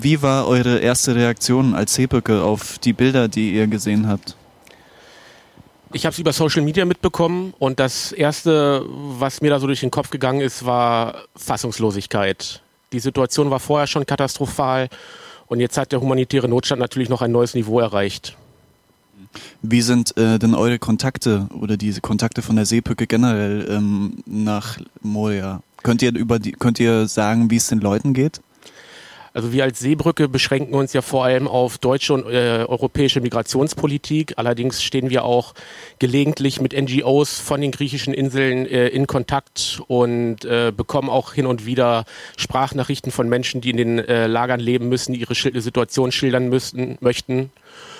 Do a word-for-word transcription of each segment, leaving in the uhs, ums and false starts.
Wie war eure erste Reaktion als Seebrücke auf die Bilder, die ihr gesehen habt? Ich habe es über Social Media mitbekommen und das Erste, was mir da so durch den Kopf gegangen ist, war Fassungslosigkeit. Die Situation war vorher schon katastrophal und jetzt hat der humanitäre Notstand natürlich noch ein neues Niveau erreicht. Wie sind äh, denn eure Kontakte oder diese Kontakte von der Seebrücke generell ähm, nach Moria? Könnt ihr, über die, könnt ihr sagen, wie es den Leuten geht? Also wir als Seebrücke beschränken uns ja vor allem auf deutsche und äh, europäische Migrationspolitik. Allerdings stehen wir auch gelegentlich mit N G Os von den griechischen Inseln äh, in Kontakt und äh, bekommen auch hin und wieder Sprachnachrichten von Menschen, die in den äh, Lagern leben müssen, die ihre Schil- Situation schildern müssen, möchten.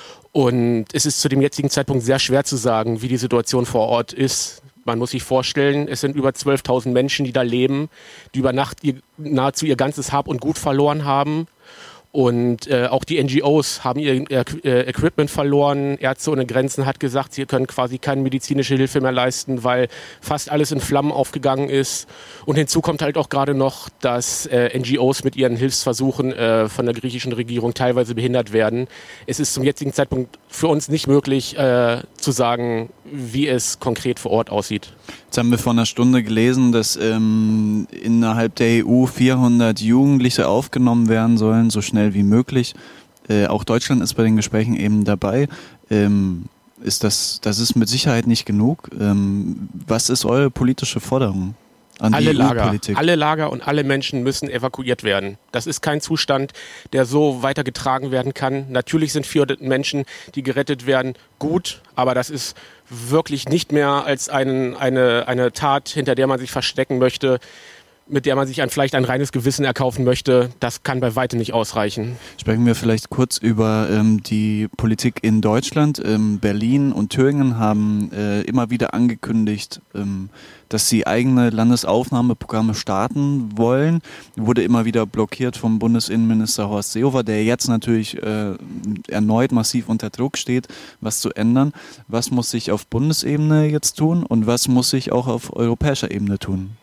Und es ist zu dem jetzigen Zeitpunkt sehr schwer zu sagen, wie die Situation vor Ort ist. Man muss sich vorstellen, es sind über zwölftausend Menschen, die da leben, die über Nacht ihr, nahezu ihr ganzes Hab und Gut verloren haben. Und äh, auch die N G Os haben ihr äh, Equipment verloren. Ärzte ohne Grenzen hat gesagt, sie können quasi keine medizinische Hilfe mehr leisten, weil fast alles in Flammen aufgegangen ist. Und hinzu kommt halt auch gerade noch, dass äh, N G Os mit ihren Hilfsversuchen äh, von der griechischen Regierung teilweise behindert werden. Es ist zum jetzigen Zeitpunkt für uns nicht möglich äh, zu sagen, wie es konkret vor Ort aussieht. Jetzt haben wir vor einer Stunde gelesen, dass ähm, innerhalb der E U vierhundert Jugendliche aufgenommen werden sollen, so schnell wie möglich. Äh, auch Deutschland ist bei den Gesprächen eben dabei. Ähm, ist das, das ist mit Sicherheit nicht genug. Ähm, was ist eure politische Forderung an alle die Lager, E U-Politik? Alle Lager und alle Menschen müssen evakuiert werden. Das ist kein Zustand, der so weitergetragen werden kann. Natürlich sind vierhundert Menschen, die gerettet werden, gut, aber das ist wirklich nicht mehr als ein, eine, eine Tat, hinter der man sich verstecken möchte, mit der man sich ein, vielleicht ein reines Gewissen erkaufen möchte. Das kann bei weitem nicht ausreichen. Sprechen wir vielleicht kurz über ähm, die Politik in Deutschland. Ähm, Berlin und Thüringen haben äh, immer wieder angekündigt, ähm, dass sie eigene Landesaufnahmeprogramme starten wollen. Wurde immer wieder blockiert vom Bundesinnenminister Horst Seehofer, der jetzt natürlich äh, erneut massiv unter Druck steht, was zu ändern. Was muss sich auf Bundesebene jetzt tun und was muss sich auch auf europäischer Ebene tun?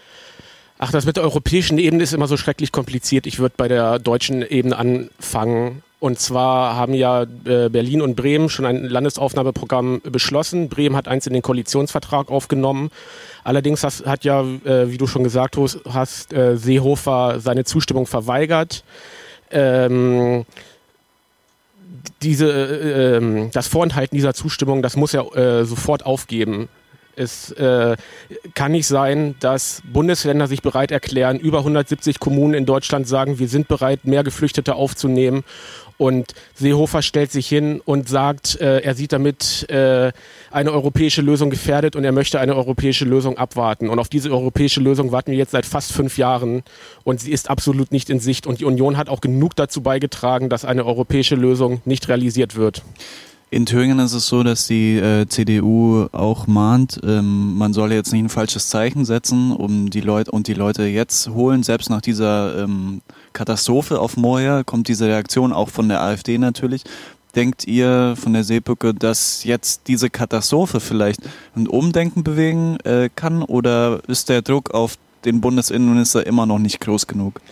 Ach, das mit der europäischen Ebene ist immer so schrecklich kompliziert. Ich würde bei der deutschen Ebene anfangen. Und zwar haben ja äh, Berlin und Bremen schon ein Landesaufnahmeprogramm beschlossen. Bremen hat eins in den Koalitionsvertrag aufgenommen. Allerdings has, hat ja, äh, wie du schon gesagt hast, hast äh, Seehofer seine Zustimmung verweigert. Ähm, diese, äh, das Vorenthalten dieser Zustimmung, das muss er äh, sofort aufgeben. Es äh, kann nicht sein, dass Bundesländer sich bereit erklären, über hundertsiebzig Kommunen in Deutschland sagen, wir sind bereit, mehr Geflüchtete aufzunehmen. Und Seehofer stellt sich hin und sagt, äh, er sieht damit äh, eine europäische Lösung gefährdet und er möchte eine europäische Lösung abwarten. Und auf diese europäische Lösung warten wir jetzt seit fast fünf Jahren und sie ist absolut nicht in Sicht. Und die Union hat auch genug dazu beigetragen, dass eine europäische Lösung nicht realisiert wird. In Thüringen ist es so, dass die äh, C D U auch mahnt, ähm, man solle jetzt nicht ein falsches Zeichen setzen, um die Leute und die Leute jetzt holen. Selbst nach dieser ähm, Katastrophe auf Moria kommt diese Reaktion auch von der AfD natürlich. Denkt ihr von der Seebrücke, dass jetzt diese Katastrophe vielleicht ein Umdenken bewegen äh, kann, oder ist der Druck auf den Bundesinnenminister immer noch nicht groß genug?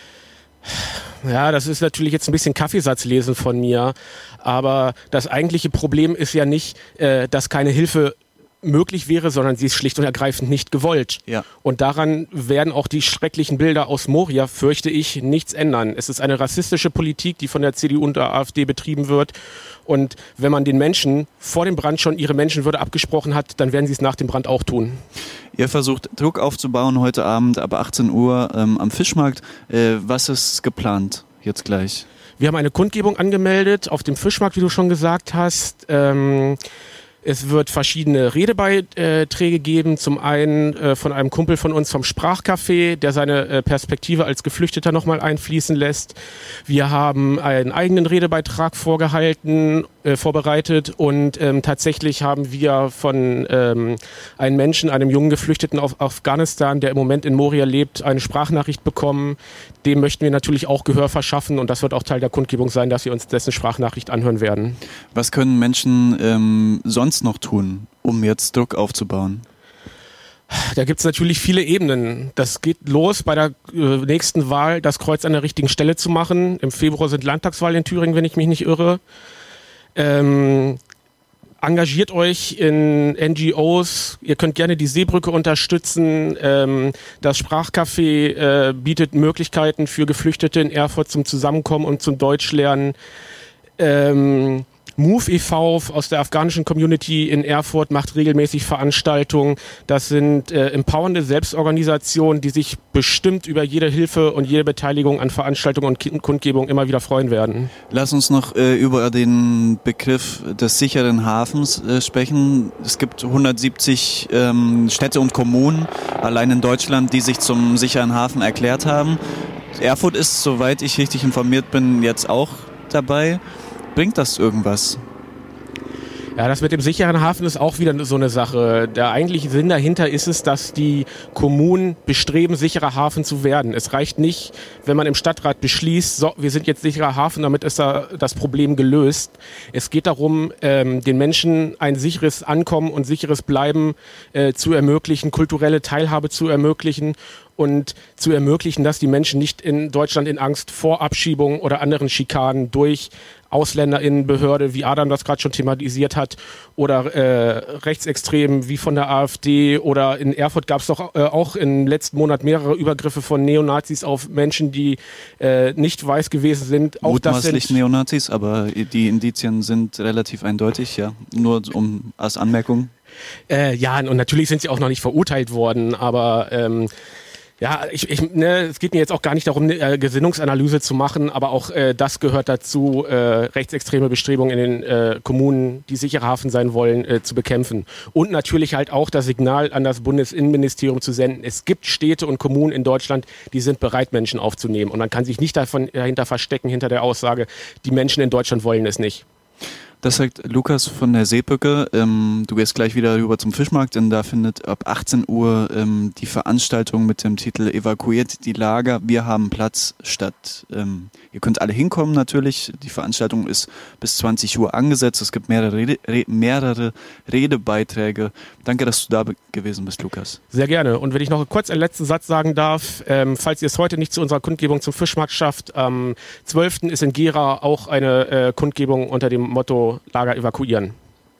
Ja, das ist natürlich jetzt ein bisschen Kaffeesatzlesen von mir, aber das eigentliche Problem ist ja nicht, äh, dass keine Hilfe möglich wäre, sondern sie ist schlicht und ergreifend nicht gewollt. Ja. Und daran werden auch die schrecklichen Bilder aus Moria, fürchte ich, nichts ändern. Es ist eine rassistische Politik, die von der C D U und der AfD betrieben wird. Und wenn man den Menschen vor dem Brand schon ihre Menschenwürde abgesprochen hat, dann werden sie es nach dem Brand auch tun. Ihr versucht Druck aufzubauen heute Abend ab achtzehn Uhr ähm, am Fischmarkt. Äh, was ist geplant jetzt gleich? Wir haben eine Kundgebung angemeldet auf dem Fischmarkt, wie du schon gesagt hast. Ähm, Es wird verschiedene Redebeiträge geben. Zum einen äh, von einem Kumpel von uns vom Sprachcafé, der seine äh, Perspektive als Geflüchteter nochmal einfließen lässt. Wir haben einen eigenen Redebeitrag vorgehalten, äh, vorbereitet und ähm, tatsächlich haben wir von ähm, einem Menschen, einem jungen Geflüchteten aus Afghanistan, der im Moment in Moria lebt, eine Sprachnachricht bekommen. Dem möchten wir natürlich auch Gehör verschaffen und das wird auch Teil der Kundgebung sein, dass wir uns dessen Sprachnachricht anhören werden. Was können Menschen ähm, sonst noch tun, um jetzt Druck aufzubauen? Da gibt es natürlich viele Ebenen. Das geht los bei der äh, nächsten Wahl, das Kreuz an der richtigen Stelle zu machen. Im Februar sind Landtagswahlen in Thüringen, wenn ich mich nicht irre. Ähm, engagiert euch in N G Os. Ihr könnt gerne die Seebrücke unterstützen. Ähm, das Sprachcafé äh, bietet Möglichkeiten für Geflüchtete in Erfurt zum Zusammenkommen und zum Deutschlernen. Ähm, Move e V aus der afghanischen Community in Erfurt macht regelmäßig Veranstaltungen. Das sind äh, empowernde Selbstorganisationen, die sich bestimmt über jede Hilfe und jede Beteiligung an Veranstaltungen und Kundgebungen immer wieder freuen werden. Lass uns noch äh, über den Begriff des sicheren Hafens äh, sprechen. Es gibt hundertsiebzig ähm, Städte und Kommunen allein in Deutschland, die sich zum sicheren Hafen erklärt haben. Erfurt ist, soweit ich richtig informiert bin, jetzt auch dabei. Bringt das irgendwas? Ja, das mit dem sicheren Hafen ist auch wieder so eine Sache. Der eigentliche Sinn dahinter ist es, dass die Kommunen bestreben, sicherer Hafen zu werden. Es reicht nicht, wenn man im Stadtrat beschließt, so, wir sind jetzt sicherer Hafen, damit ist da das Problem gelöst. Es geht darum, ähm, den Menschen ein sicheres Ankommen und sicheres Bleiben äh, zu ermöglichen, kulturelle Teilhabe zu ermöglichen und zu ermöglichen, dass die Menschen nicht in Deutschland in Angst vor Abschiebungen oder anderen Schikanen durch AusländerInnenbehörde, wie Adam das gerade schon thematisiert hat, oder äh, Rechtsextremen wie von der AfD, oder in Erfurt gab es doch äh, auch im letzten Monat mehrere Übergriffe von Neonazis auf Menschen, die äh, nicht weiß gewesen sind. Auch Mutmaßlich das sind Neonazis, aber die Indizien sind relativ eindeutig, ja. Nur um als Anmerkung. Äh, ja, und natürlich sind sie auch noch nicht verurteilt worden, aber ähm, ja, ich, ich, ne, es geht mir jetzt auch gar nicht darum, eine äh, Gesinnungsanalyse zu machen, aber auch äh, das gehört dazu, äh, rechtsextreme Bestrebungen in den äh, Kommunen, die sicherer Hafen sein wollen, äh, zu bekämpfen. Und natürlich halt auch das Signal an das Bundesinnenministerium zu senden. Es gibt Städte und Kommunen in Deutschland, die sind bereit, Menschen aufzunehmen. Und man kann sich nicht davon, dahinter verstecken, hinter der Aussage, die Menschen in Deutschland wollen es nicht. Das sagt Lukas von der Seebrücke. Ähm, du gehst gleich wieder rüber zum Fischmarkt, denn da findet ab achtzehn Uhr ähm, die Veranstaltung mit dem Titel Evakuiert die Lager, wir haben Platz statt. Ähm, ihr könnt alle hinkommen natürlich. Die Veranstaltung ist bis zwanzig Uhr angesetzt. Es gibt mehrere, Rede, Re, mehrere Redebeiträge. Danke, dass du da gewesen bist, Lukas. Sehr gerne. Und wenn ich noch kurz einen letzten Satz sagen darf, ähm, falls ihr es heute nicht zu unserer Kundgebung zum Fischmarkt schafft, am zwölften ist in Gera auch eine äh, Kundgebung unter dem Motto Lager evakuieren.